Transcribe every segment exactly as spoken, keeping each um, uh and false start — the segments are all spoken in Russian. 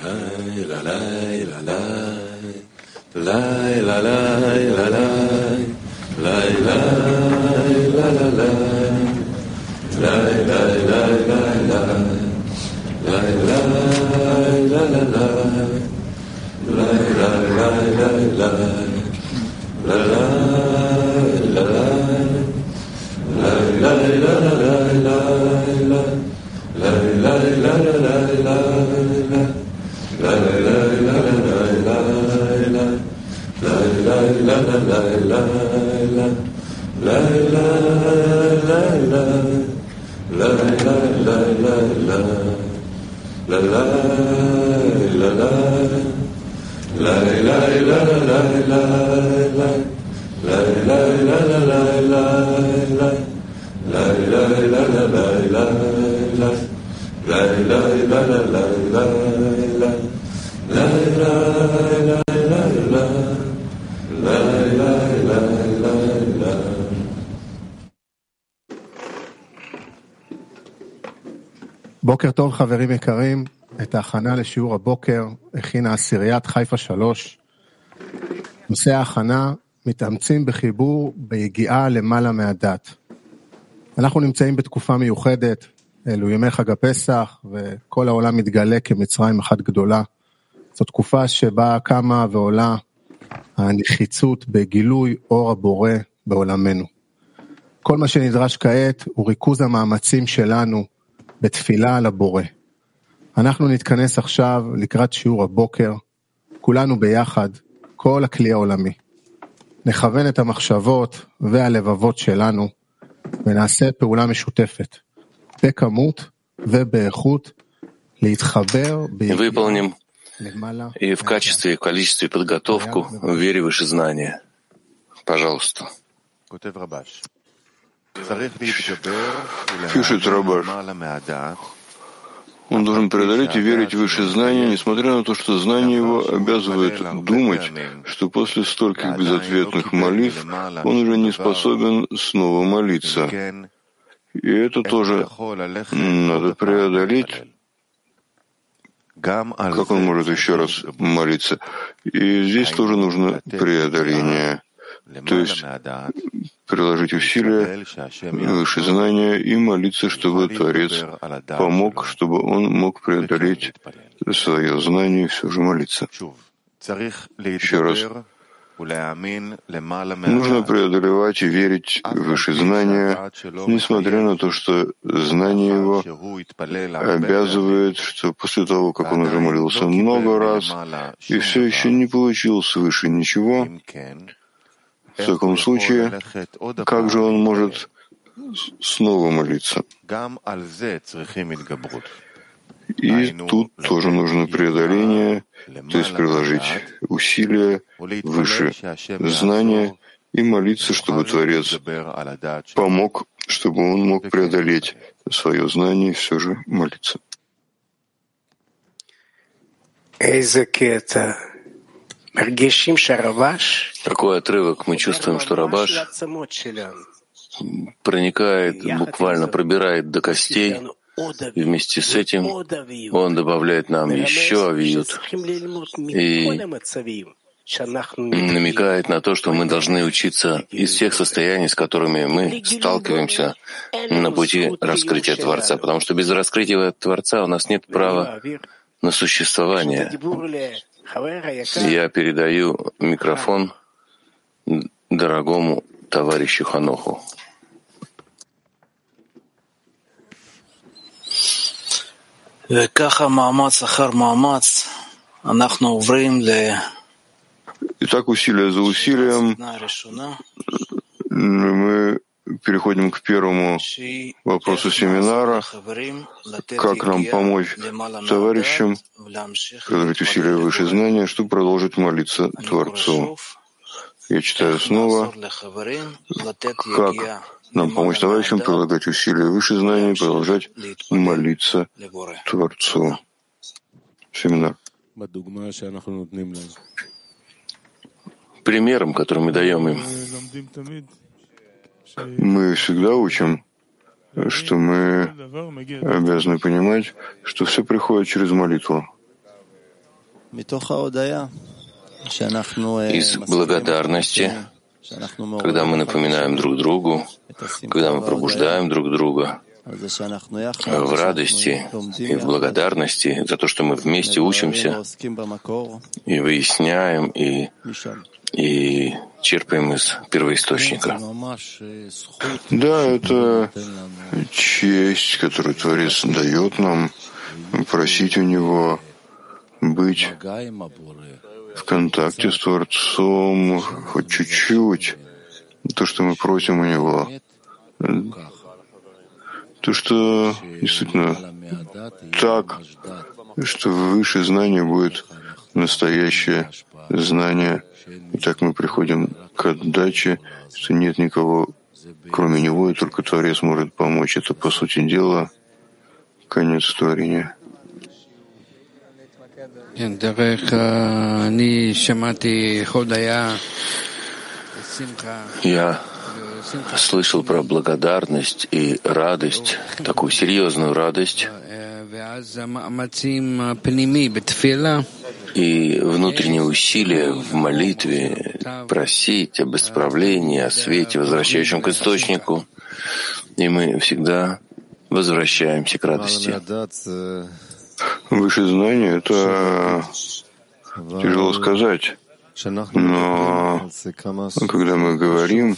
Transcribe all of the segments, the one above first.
בוקר טוב חברים יקרים, את ההכנה לשיעור הבוקר הכינה עשיריית חיפה שלוש. נושא ההכנה מתאמצים בחיבור ביגיעה למעלה מהדת. אנחנו נמצאים בתקופה מיוחדת, אלו ימי חג הפסח וכל העולם מתגלה כמצרים אחת גדולה. זו תקופה שבה קמה ועולה הנחיצות בגילוי אור הבורא בעולמנו. כל מה שנדרש כעת הוא ריכוז המאמצים שלנו בתפילה על הבורא. אנחנו נתכנס עכשיו לקראת שיעור הבוקר, כולנו ביחד, כל הכלי העולמי. נכוון את המחשבות והלבבות שלנו, ונעשה פעולה משותפת, בכמות ובאיכות, להתחבר Выполним и в качестве, и в количестве подготовку в вере в выше знания. Пожалуйста. Пишет Рабаш. Он должен преодолеть и верить в высшее знание, несмотря на то, что знание его обязывает думать, что после стольких безответных молитв он уже не способен снова молиться. И это тоже надо преодолеть. Как он может еще раз молиться? И здесь тоже нужно преодоление. То есть приложить усилия, выше знания и молиться, чтобы Творец помог, чтобы он мог преодолеть свое знание и все же молиться. Еще раз. Нужно преодолевать и верить в выше знания, несмотря на то, что знание его обязывает, что после того, как он уже молился много раз, и все еще не получил свыше ничего, в таком случае, как же он может снова молиться? И тут тоже нужно преодоление, то есть приложить усилия выше знания и молиться, чтобы Творец помог, чтобы он мог преодолеть свое знание и все же молиться. Такой отрывок мы чувствуем, что Рабаш проникает, буквально пробирает до костей, и вместе с этим он добавляет нам еще авиют и намекает на то, что мы должны учиться из всех состояний, с которыми мы сталкиваемся на пути раскрытия Творца, потому что без раскрытия Творца у нас нет права на существование. Я передаю микрофон дорогому товарищу Ханоху. Итак, усилие за усилием мы переходим к первому вопросу семинара. Как нам помочь товарищам приложить усилия выше знания, чтобы продолжить молиться Творцу? Я читаю снова. Как нам помочь товарищам прилагать усилия выше знания и продолжать молиться Творцу? Семинар. Примером, который мы даем им. Мы всегда учим, что мы обязаны понимать, что все приходит через молитву. из благодарности, когда мы напоминаем друг другу, когда мы пробуждаем друг друга, в радости и в благодарности за то, что мы вместе учимся и выясняем, и, и черпаем из первоисточника. Да, это честь, которую Творец дает нам, просить у Него быть в контакте с Творцом хоть чуть-чуть. То, что мы просим у Него, то, что действительно так, что выше знания будет настоящее знание. И так мы приходим к отдаче, что нет никого, кроме Него, и только Творец может помочь. Это, по сути дела, конец творения. Я слышал про благодарность и радость, такую серьезную радость, и внутренние усилия в молитве просить об исправлении, о свете, возвращающем к источнику, и мы всегда возвращаемся к радости. Выше знания — это тяжело сказать, но когда мы говорим,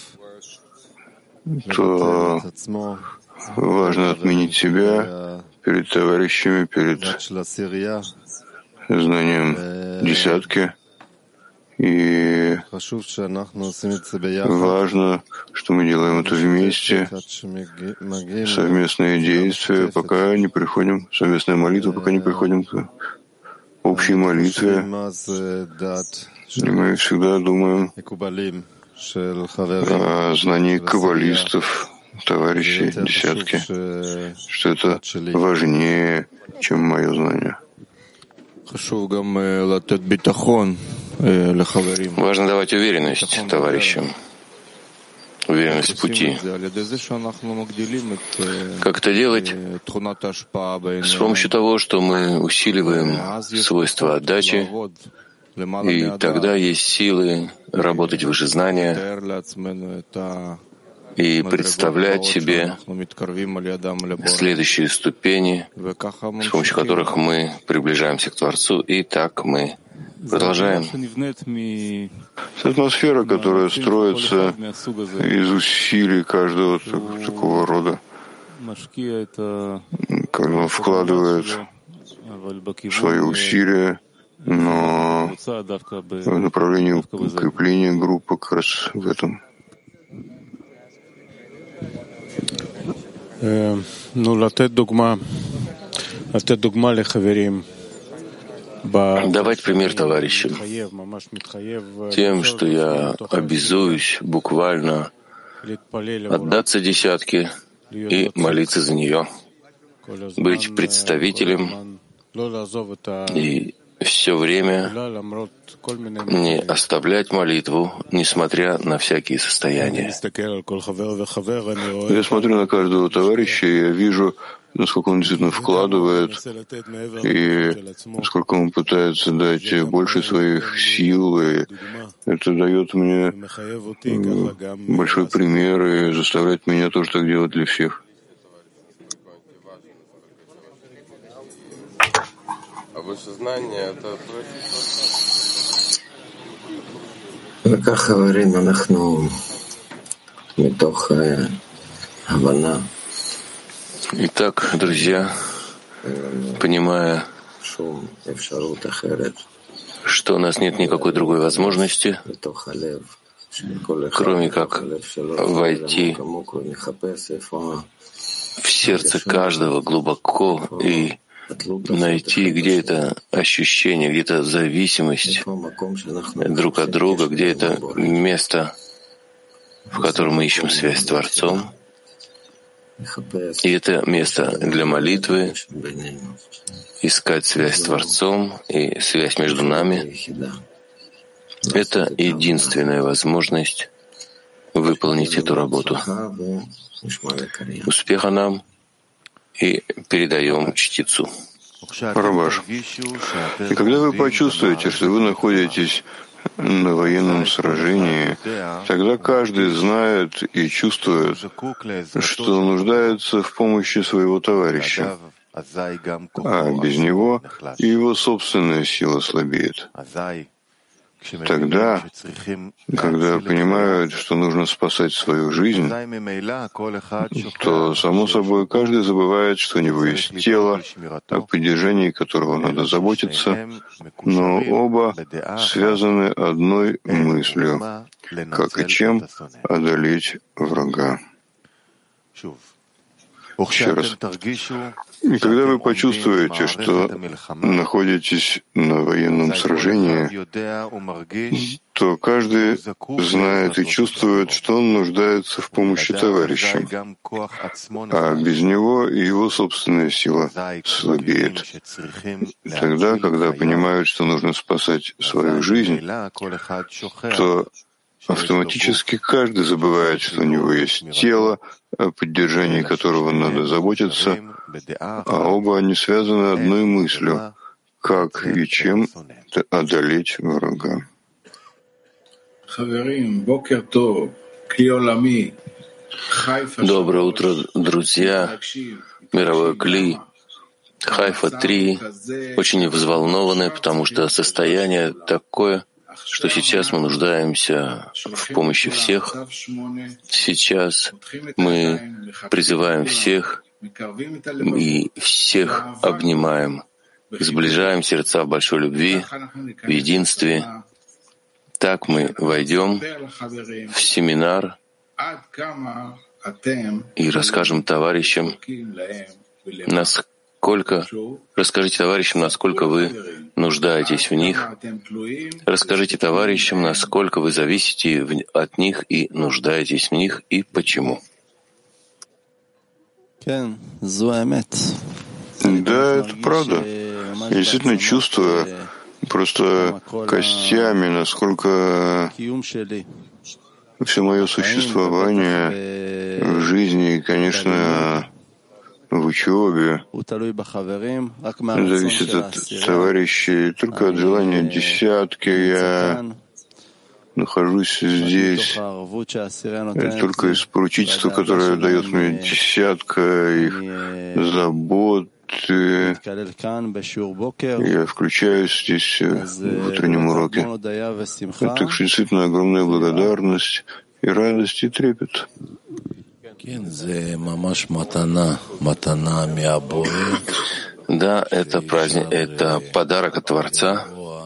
то важно отменить себя перед товарищами, перед знанием десятки. И важно, что мы делаем это вместе, совместные действия, пока не приходим, совместная молитва, пока не приходим к общей молитве. И мы всегда думаем о знании каббалистов, товарищей, десятки, что это важнее, чем мое знание. Важно давать уверенность товарищам, уверенность в пути. Как это делать? С помощью того, что мы усиливаем свойства отдачи, и тогда есть силы работать выше знания и представлять себе следующие ступени, с помощью которых мы приближаемся к Творцу, и так мы продолжаем. Это атмосфера, которая строится из усилий каждого такого рода, когда он вкладывает свои усилия, но в направлении укрепления группы как раз в этом. Давать пример товарищам тем, что я обязуюсь буквально отдаться десятке и молиться за нее, быть представителем и все время не оставлять молитву, несмотря на всякие состояния. Я смотрю на каждого товарища, и я вижу, насколько он действительно вкладывает, и насколько он пытается дать больше своих сил, и это дает мне большой пример и заставляет меня тоже так делать для всех. Итак, друзья, понимая, что у нас нет никакой другой возможности, кроме как войти в сердце каждого глубоко и найти, где это ощущение, где это зависимость друг от друга, где это место, в котором мы ищем связь с Творцом. И это место для молитвы, искать связь с Творцом и связь между нами. Это единственная возможность выполнить эту работу. Успеха нам и передаем чтецу. Парабаш. И когда вы почувствуете, что вы находитесь на военном сражении, тогда каждый знает и чувствует, что нуждается в помощи своего товарища, а без него и его собственная сила слабеет. Тогда, когда понимают, что нужно спасать свою жизнь, то, само собой, каждый забывает, что у него есть тело, о поддержании которого надо заботиться, но оба связаны одной мыслью, как и чем одолеть врага. Еще раз. И когда вы почувствуете, что находитесь на военном сражении, то каждый знает и чувствует, что он нуждается в помощи товарища, а без него и его собственная сила слабеет. Тогда, когда понимают, что нужно спасать свою жизнь, то автоматически каждый забывает, что у него есть тело, о поддержании которого надо заботиться, а оба они связаны одной мыслью, как и чем одолеть врага. Доброе утро, друзья. Мировой Кли, Хайфа три очень взволнованы, потому что состояние такое, что сейчас мы нуждаемся в помощи всех. Сейчас мы призываем всех и всех обнимаем, сближаем сердца в большой любви, в единстве. Так мы войдем в семинар и расскажем товарищам, насколько, расскажите товарищам, насколько вы нуждаетесь в них. Расскажите товарищам, насколько вы зависите от них и нуждаетесь в них, и почему. Да, это правда. Я действительно чувствую просто костями, насколько все мое существование в жизни, и, конечно, в учебе зависит от товарищей, только от желания десятки. Я нахожусь здесь только из поручительства, которое дает мне десятка, их заботы. Я включаюсь здесь в утреннем уроке. Так что действительно огромная благодарность и радость, и трепет. Да, это праздник, это подарок от Творца.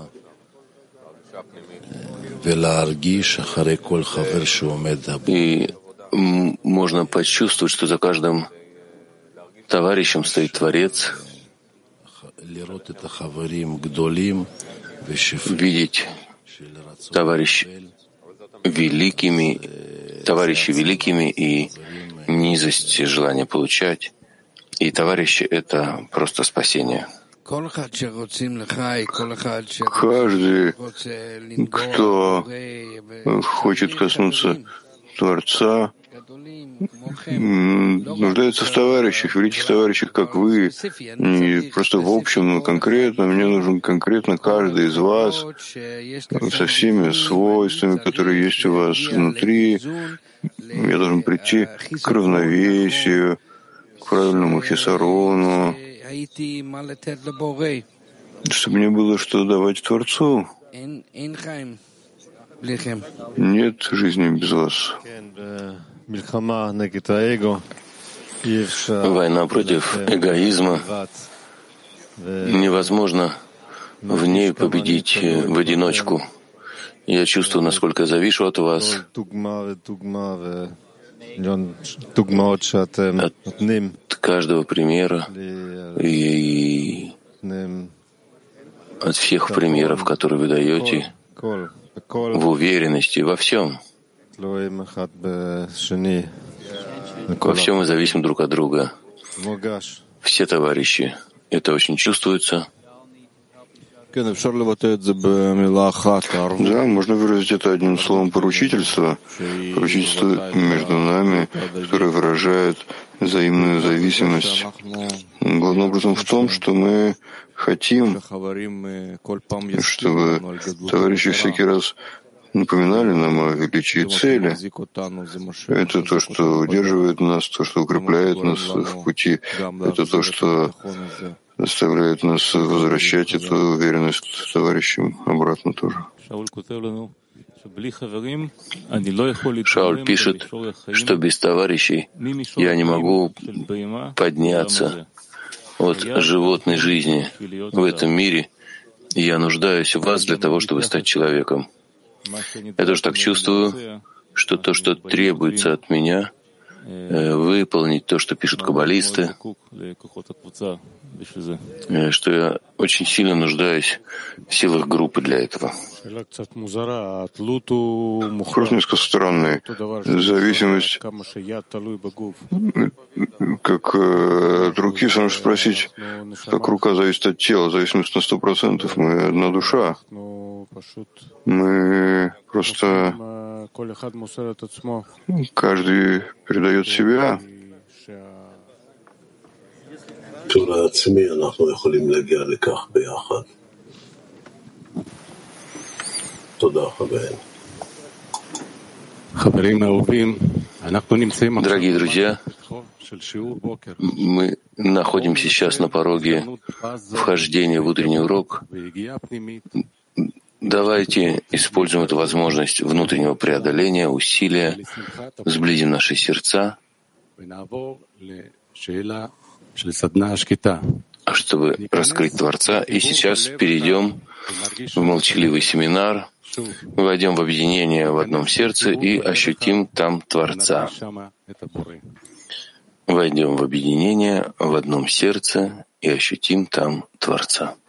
И можно почувствовать, что за каждым товарищем стоит Творец, видеть товарищ великими, товарищи великими и низость желания получать. И товарищи — это просто спасение. Каждый, кто хочет коснуться Творца, нуждается в товарищах, великих товарищах, как вы, не просто в общем, но конкретно. Мне нужен конкретно каждый из вас со всеми свойствами, которые есть у вас внутри. Я должен прийти к равновесию, к правильному хисарону, чтобы мне было что давать Творцу. Нет жизни без вас. Война против эгоизма. Невозможно в ней победить в одиночку. Я чувствую, насколько я завишу от вас. От каждого примера и от всех примеров, которые вы даете, в уверенности во всем. Во всем мы зависим друг от друга. Все товарищи. Это очень чувствуется. Да, можно выразить это одним словом поручительство. Поручительство между нами, которое выражает взаимную зависимость. Главным образом в том, что мы хотим, чтобы товарищи всякий раз напоминали нам о величии цели. Это то, что удерживает нас, то, что укрепляет нас в пути. Это то, что заставляет нас возвращать эту уверенность к товарищам обратно тоже. Шауль пишет, что без товарищей я не могу подняться от животной жизни в этом мире, и я нуждаюсь в вас для того, чтобы стать человеком. Я тоже так чувствую, что то, что требуется от меня, выполнить то, что пишут каббалисты, что я очень сильно нуждаюсь в силах группы для этого. Вопрос несколько странный. Зависимость, как от руки, сам спросить, как рука зависит от тела, зависимость на сто процентов. Мы одна душа. Мы просто... Каждый передает себя. Дорогие друзья, мы находимся сейчас на пороге вхождения в утренний урок. Давайте используем эту возможность внутреннего преодоления, усилия, сблизим наши сердца, чтобы раскрыть Творца. И сейчас перейдем в молчаливый семинар, войдем в объединение в одном сердце и ощутим там Творца. Войдем в объединение в одном сердце и ощутим там Творца.